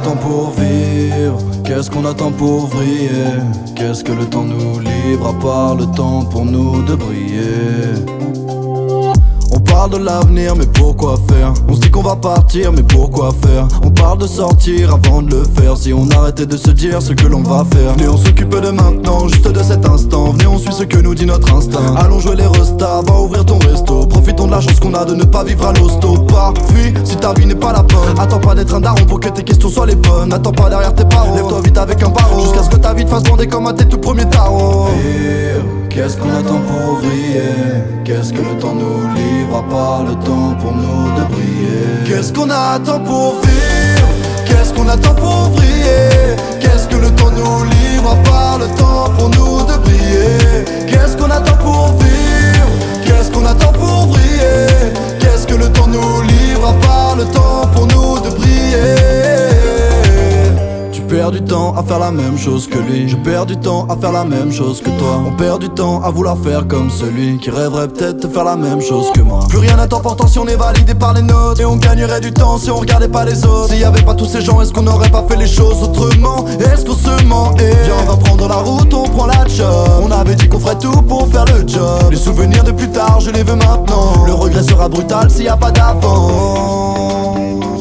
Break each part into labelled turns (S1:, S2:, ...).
S1: attend pour vivre? Qu'est-ce qu'on attend pour vriller? Qu'est-ce que le temps nous livre à part le temps pour nous de briller? On parle de l'avenir mais pourquoi faire? On se dit qu'on va partir mais pourquoi faire? On parle de sortir avant de le faire. Si on arrêtait de se dire ce que l'on va faire. Venez on s'occupe de maintenant, juste de cet instant. Venez on suit ce que nous dit notre instinct. Allons jouer les restas, va ouvrir ton resto. Profitons de la chance qu'on a de ne pas vivre à l'hosto. Pas fuis si ta vie n'est pas la bonne. Attends pas d'être un daron pour que tes questions soient les bonnes. Attends pas derrière tes parents, lève-toi vite avec un barreau. Jusqu'à ce que ta vie te fasse bander comme à tes tout premiers tarots. Qu'est-ce qu'on attend pour vriller? Qu'est-ce que le temps nous livre à part le temps pour nous de briller? Qu'est-ce qu'on attend pour vivre? Qu'est-ce qu'on attend pour vriller? Qu'est-ce que le temps nous livre à part le temps pour nous de briller? Qu'est-ce qu'on attend pour vivre? Qu'est-ce qu'on attend pour vriller? Qu'est-ce que le temps nous livre à part le temps pour nous de briller? Tu perds du temps à faire la même chose que lui. Je perds du temps à faire la même chose que toi. On perd du temps à vouloir faire comme celui qui rêverait peut-être de faire la même chose que moi. Plus rien n'est important si on est validé par les notes. Et on gagnerait du temps si on regardait pas les autres. S'il y avait pas tous ces gens, est-ce qu'on aurait pas fait les choses autrement? Est-ce qu'on se ment? Viens on va prendre la route, on prend la job. On avait dit qu'on ferait tout pour faire le job. Les souvenirs de plus tard, je les veux maintenant. Le regret sera brutal s'il y a pas d'avant.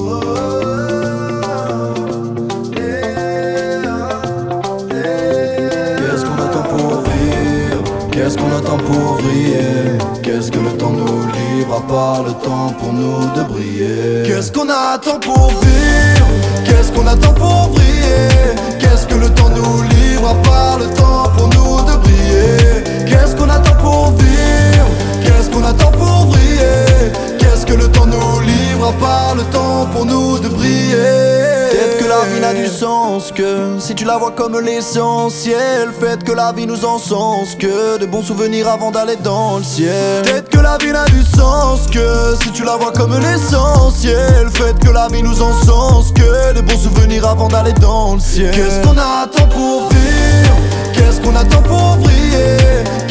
S1: Qu'est-ce qu'on attend pour vriller? Qu'est-ce que le temps nous livre à part le temps pour nous de briller? Qu'est-ce qu'on attend pour vivre? Qu'est-ce qu'on attend pour vriller? Qu'est-ce que le temps nous livre à part le temps pour nous de briller? Qu'est-ce qu'on attend pour vivre? Qu'est-ce qu'on attend pour vriller? Qu'est-ce que le temps nous livre à part le temps pour nous de briller? Peut-être que la vie n'a du sens que si tu la vois comme l'essentiel. Faites que la vie nous encense que de bons souvenirs avant d'aller dans le ciel. Peut-être que la vie n'a du sens que si tu la vois comme l'essentiel. Faites que la vie nous encense que de bons souvenirs avant d'aller dans le ciel. Qu'est-ce qu'on attend pour vivre? Qu'est-ce qu'on attend pour briller?